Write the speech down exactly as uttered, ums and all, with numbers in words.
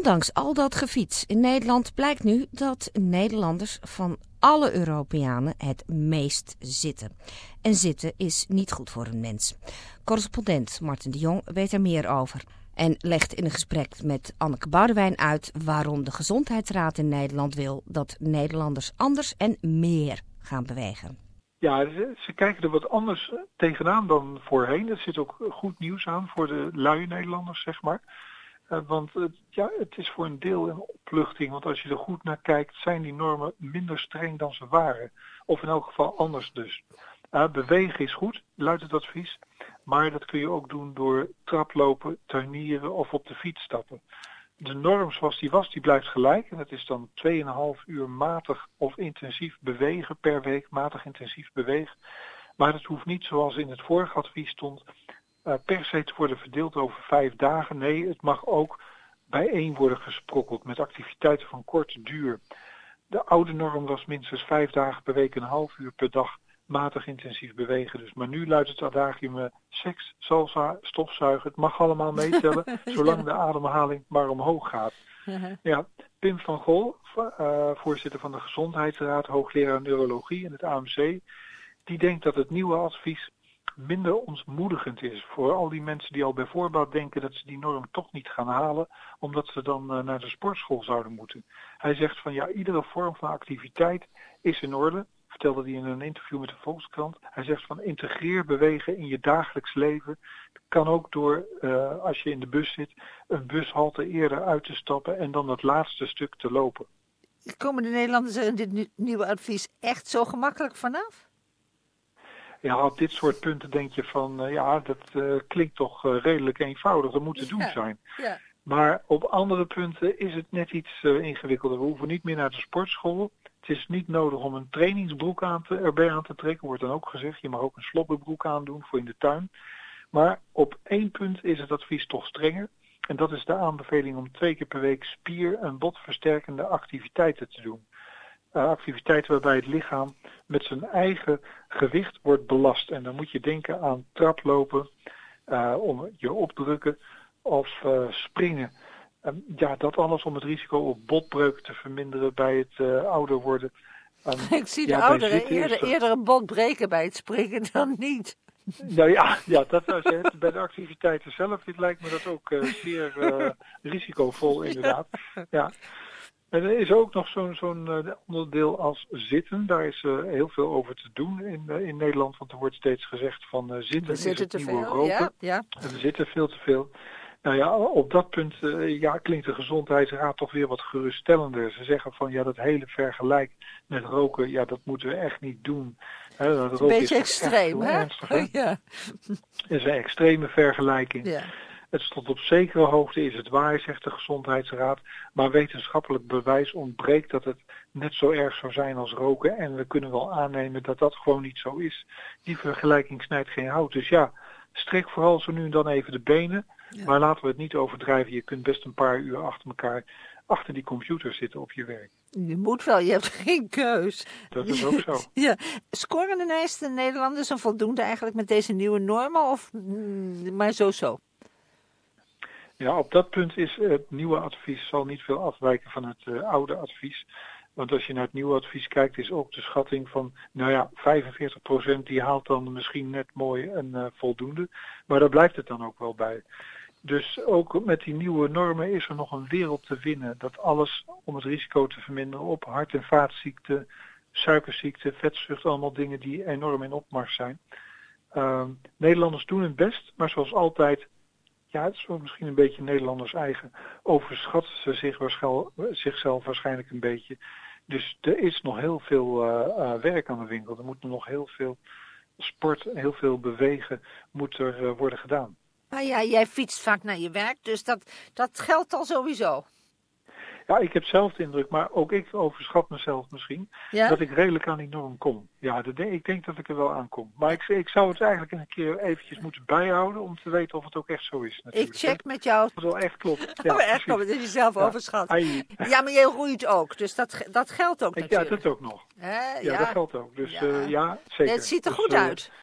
Ondanks al dat gefiets in Nederland blijkt nu dat Nederlanders van alle Europeanen het meest zitten. En zitten is niet goed voor een mens. Correspondent Martin de Jong weet er meer over. En legt in een gesprek met Anneke Boudewijn uit waarom de Gezondheidsraad in Nederland wil dat Nederlanders anders en meer gaan bewegen. Ja, ze, ze kijken er wat anders tegenaan dan voorheen. Er zit ook goed nieuws aan voor de luie Nederlanders, zeg maar. Uh, want uh, ja, het is voor een deel een opluchting. Want als je er goed naar kijkt, zijn die normen minder streng dan ze waren. Of in elk geval anders dus. Uh, bewegen is goed, luidt het advies. Maar dat kun je ook doen door traplopen, tuinieren of op de fiets stappen. De norm zoals die was, die blijft gelijk. En dat is dan twee komma vijf uur matig of intensief bewegen per week. Matig intensief bewegen. Maar dat hoeft niet zoals in het vorige advies stond uh, per se te worden verdeeld over vijf dagen. Nee, het mag ook bijeen worden gesprokkeld met activiteiten van korte duur. De oude norm was minstens vijf dagen per week een half uur per dag matig intensief bewegen. Dus, maar nu luidt het adagium uh, seks, salsa, stofzuigen. Het mag allemaal meetellen, zolang de ademhaling maar omhoog gaat. Uh-huh. Ja, Pim van Gol, uh, voorzitter van de Gezondheidsraad, hoogleraar neurologie in het A M C, die denkt dat het nieuwe advies minder ontmoedigend is voor al die mensen die al bij voorbaat denken dat ze die norm toch niet gaan halen, omdat ze dan uh, naar de sportschool zouden moeten. Hij zegt van ja, iedere vorm van activiteit is in orde. Vertelde hij in een interview met de Volkskrant. Hij zegt van integreer bewegen in je dagelijks leven. Dat kan ook door, uh, als je in de bus zit, een bushalte eerder uit te stappen en dan dat laatste stuk te lopen. Komen de Nederlanders er in dit nieuwe advies echt zo gemakkelijk vanaf? Ja, op dit soort punten denk je van, uh, ja, dat uh, klinkt toch uh, redelijk eenvoudig. Dat moet te doen zijn. Ja, ja. Maar op andere punten is het net iets uh, ingewikkelder. We hoeven niet meer naar de sportschool. Het is niet nodig om een trainingsbroek aan te, erbij aan te trekken, wordt dan ook gezegd. Je mag ook een slobbenbroek aandoen voor in de tuin. Maar op één punt is het advies toch strenger. En dat is de aanbeveling om twee keer per week spier- en botversterkende activiteiten te doen. Uh, activiteiten waarbij het lichaam met zijn eigen gewicht wordt belast. En dan moet je denken aan traplopen, uh, om je opdrukken of uh, springen. Um, ja, dat alles om het risico op botbreuk te verminderen bij het uh, ouder worden. Um, Ik zie de ja, ouderen eerder, dat... eerder een bot breken bij het springen dan niet. Nou ja, ja dat was het. Bij de activiteiten zelf, dit lijkt me dat ook uh, zeer uh, risicovol inderdaad. Ja. En er is ook nog zo'n, zo'n uh, onderdeel als zitten. Daar is uh, heel veel over te doen in, uh, in Nederland. Want er wordt steeds gezegd van uh, zitten we is zitten het te nieuwe veel, roken. Ja, ja. En we zitten veel te veel. Nou ja, op dat punt uh, ja, klinkt de Gezondheidsraad toch weer wat geruststellender. Ze zeggen van ja, dat hele vergelijk met roken, ja, dat moeten we echt niet doen. He, dat een beetje extreem, hè? Ernstig, hè? Ja. Het is een extreme vergelijking. Ja. Het stond op zekere hoogte is het waar, zegt de Gezondheidsraad. Maar wetenschappelijk bewijs ontbreekt dat het net zo erg zou zijn als roken. En we kunnen wel aannemen dat dat gewoon niet zo is. Die vergelijking snijdt geen hout. Dus ja, strek vooral zo nu en dan even de benen. Ja. Maar laten we het niet overdrijven. Je kunt best een paar uur achter elkaar achter die computer zitten op je werk. Je moet wel, je hebt geen keus. Dat is ook zo. Ja. Scoren de meeste Nederlanders een voldoende eigenlijk met deze nieuwe normen? Of mm, maar zo-zo? Ja, op dat punt is het nieuwe advies zal niet veel afwijken van het uh, oude advies. Want als je naar het nieuwe advies kijkt, is ook de schatting van, nou ja, vijfenveertig procent die haalt dan misschien net mooi een uh, voldoende. Maar daar blijft het dan ook wel bij. Dus ook met die nieuwe normen is er nog een wereld te winnen. Dat alles om het risico te verminderen op hart- en vaatziekten, suikerziekte, vetzucht, allemaal dingen die enorm in opmars zijn. Uh, Nederlanders doen het best, maar zoals altijd, ja, het is ook misschien een beetje Nederlanders eigen, overschatten ze zich zichzelf waarschijnlijk een beetje. Dus er is nog heel veel uh, uh, werk aan de winkel. Er moet nog heel veel sport, heel veel bewegen moet er uh, worden gedaan. Maar ja, jij fietst vaak naar je werk, dus dat, dat geldt al sowieso. Ja, ik heb zelf de indruk, maar ook ik overschat mezelf misschien, ja? dat ik redelijk aan die norm kom. Ja, dat, ik denk dat ik er wel aan kom. Maar ik, ik zou het eigenlijk een keer eventjes moeten bijhouden om te weten of het ook echt zo is. Natuurlijk. Ik check met jou. Dat wel echt klopt. Ja, oh, echt klopt, dat is jezelf ja. overschat. Ai. Ja, maar jij roeit ook, dus dat, dat geldt ook ik, natuurlijk. Ja, dat ook nog. Eh, ja, ja, dat geldt ook. Dus ja, uh, ja zeker. Het ziet er dus, goed uh, uit.